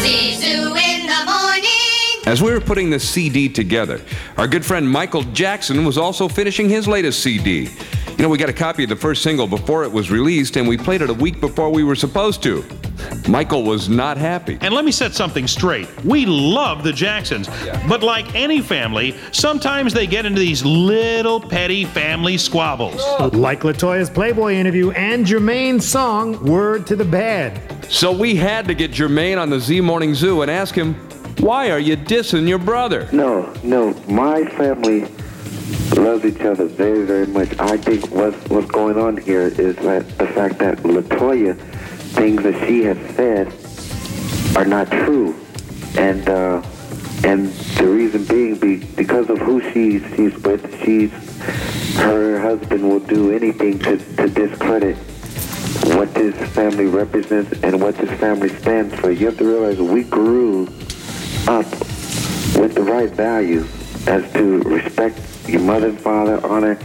Zizou in the morning. As we were putting this CD together, our good friend Michael Jackson was also finishing his latest CD. You know, we got a copy of the first single before it was released, and we played it a week before we were supposed to. Michael was not happy. And let me set something straight. We love the Jacksons, but like any family, sometimes they get into these little petty family squabbles. Like LaToya's Playboy interview and Jermaine's song, Word to the Bad. So we had to get Jermaine on the Z Morning Zoo and ask him, why are you dissing your brother? No, my family loves each other very, very much. I think what's going on here is that the fact that LaToya, things that she has said are not true, and the reason being because of who she's with, her husband will do anything to discredit what this family represents and what this family stands for. You have to realize we grew up with the right values as to respect your mother and father, honor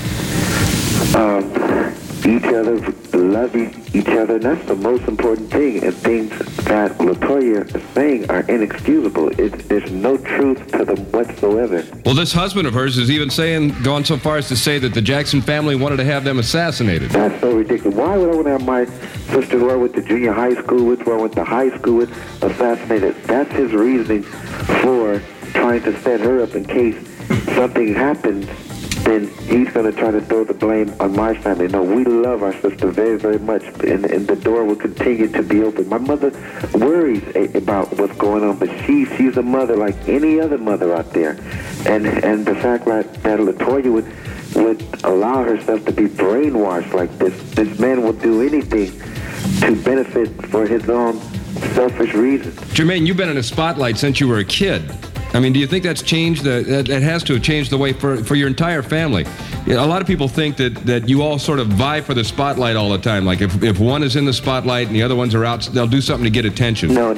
each other, love each other, and that's the most important thing. And things that LaToya is saying are inexcusable. There's no truth to them whatsoever. Well, this husband of hers is even gone so far as to say that the Jackson family wanted to have them assassinated. That's so ridiculous. Why would I want to have my sister who I went to junior high school with, who I went to high school with, assassinated? That's his reasoning for trying to set her up in case something happens. Then he's going to try to throw the blame on my family. No, we love our sister very, very much, and the door will continue to be open. My mother worries about what's going on, but she's a mother like any other mother out there. And the fact that LaToya would allow herself to be brainwashed like this man will do anything to benefit for his own selfish reasons. Jermaine, you've been in a spotlight since you were a kid. I mean, do you think that's changed? That has to have changed the way for your entire family. A lot of people think that you all sort of vie for the spotlight all the time. Like if one is in the spotlight and the other ones are out, they'll do something to get attention. No.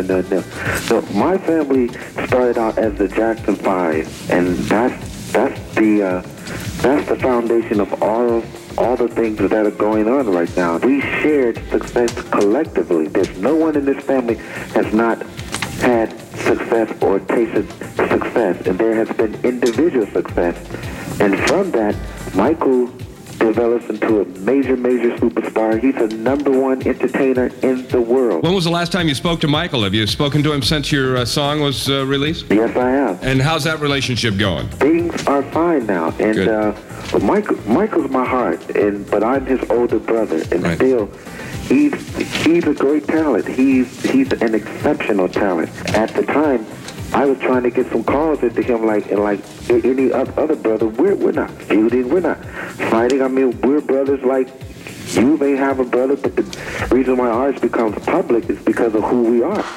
So my family started out as the Jackson 5, and that's the foundation of all the things that are going on right now. We shared success collectively. There's no one in this family has not had success or tasted success, and there has been individual success. And from that, Michael develops into a major superstar. He's a #1 entertainer in the world. When was the last time you spoke to Michael? Have you spoken to him since your song was released? Yes, I have. And how's that relationship going? Things are fine now, and but Michael's my heart, but I'm his older brother, and right. Still, he's a great talent. He's an exceptional talent. At the time, I was trying to get some calls into him like any other brother. We're not feuding. We're not fighting. I mean, we're brothers like you may have a brother, but the reason why ours becomes public is because of who we are.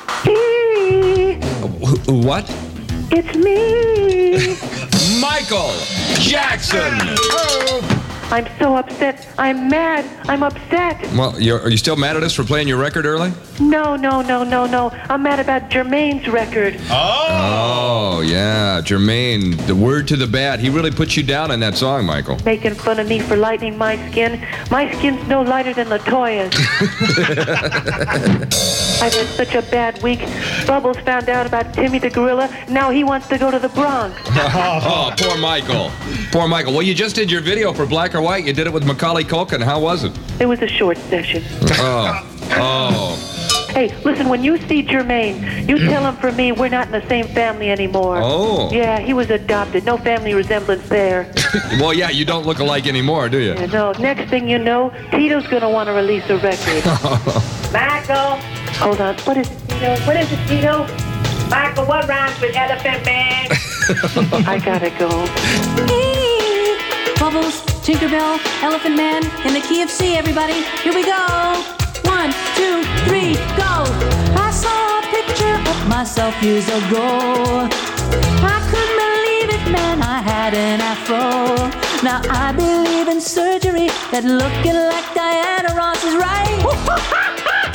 What? It's me. Michael Jackson. I'm so upset. I'm mad. I'm upset. Well, are you still mad at us for playing your record early? No. I'm mad about Jermaine's record. Oh, yeah. Jermaine, the Word to the Bad. He really put you down in that song, Michael. Making fun of me for lightening my skin. My skin's no lighter than LaToya's. I've had such a bad week. Bubbles found out about Timmy the Gorilla. Now he wants to go to the Bronx. Oh, poor Michael. Poor Michael. Well, you just did your video for Black or White. You did it with Macaulay Culkin. How was it? It was a short session. Oh. Hey, listen, when you see Jermaine, you tell him for me we're not in the same family anymore. Oh. Yeah, he was adopted. No family resemblance there. Well, yeah, you don't look alike anymore, do you? Yeah, no. Next thing you know, Tito's going to want to release a record. Michael. Hold on. What is it, Tito? What is it, Tito? Michael, what rhymes with Elephant Man? I gotta go. Hey, Bubbles, Tinkerbell, Elephant Man, in the key of C, everybody. Here we go. 1, 2, 3, go. I saw a picture of myself years ago. I couldn't believe it, man, I had an afro. Now I believe in surgery, that looking like Diana Ross is right.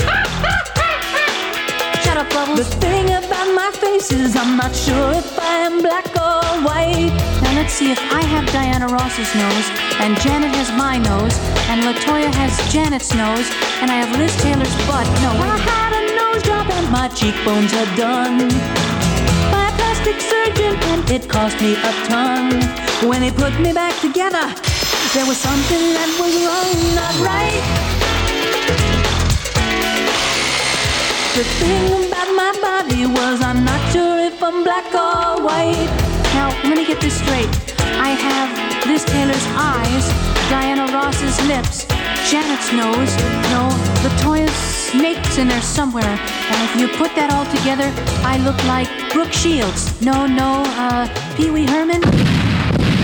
Shut up, Bubbles. The thing about my face is I'm not sure if I am black or white. Now let's see, if I have Diana Ross's nose, and Janet has my nose, and LaToya has Janet's nose, and I have Liz Taylor's butt. No, I had a nose nose job and my cheekbones had done by a plastic surgeon, and it cost me a ton. When he put me back together, there was something that was wrong, not right. The thing about my body was I'm not sure if I'm black or white. Now, let me get this straight. I have Liz Taylor's eyes, Diana Ross's lips, Janet's nose, no, Latoya's snake's in there somewhere. And if you put that all together, I look like Brooke Shields. No, Pee Wee Herman.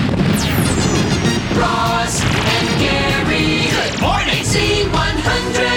Ross and Gary. Good morning. C100.